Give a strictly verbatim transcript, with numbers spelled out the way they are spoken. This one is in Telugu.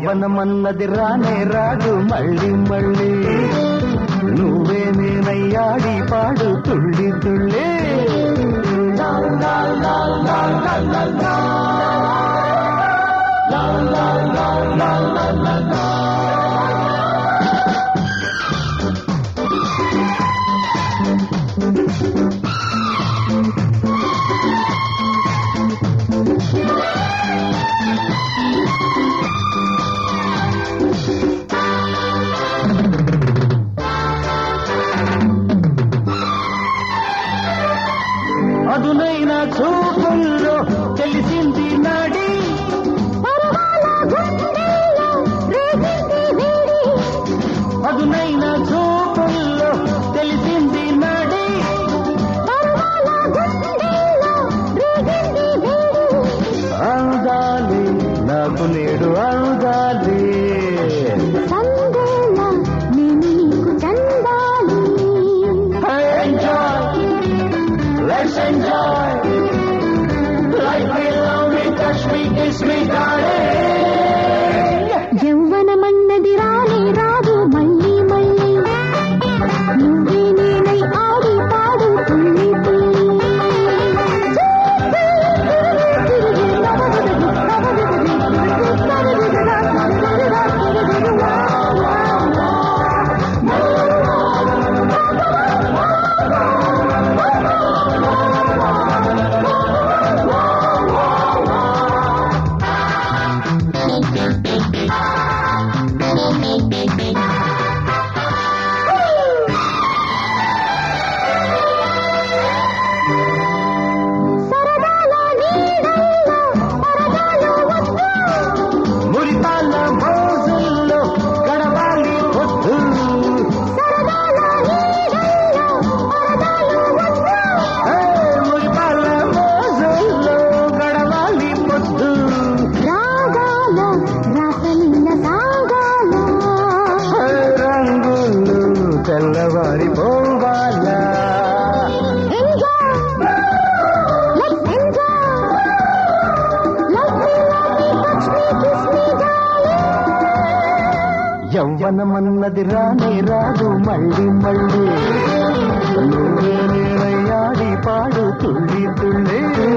యవ్వనమన్నది రానే రాదు మళ్ళీ మళ్ళీ నువ్వే నేనయ్యాడి పాడు తుళ్ళి తుళ్ళి అదునైనా చూపుల్లో తెలిసింది నాడి అదునైనా చూపుల్లో తెలిసింది నాడి అందాలి నాకు నేడు అందాలి Let's enjoy. Life will me, touch me, kiss me, darling. యవ్వనమన్నది రానే రాదు మళ్ళీ మళ్ళీ నువ్వే నేనై ఆడి పాడు తుళ్ళి తెల్లవారి పోవాలా యవ్వనమన్నది రానే రాదు మళ్ళీ మళ్ళీ నువ్వే నేనయ్యాడి పాడు తుళ్ళి తుళ్ళి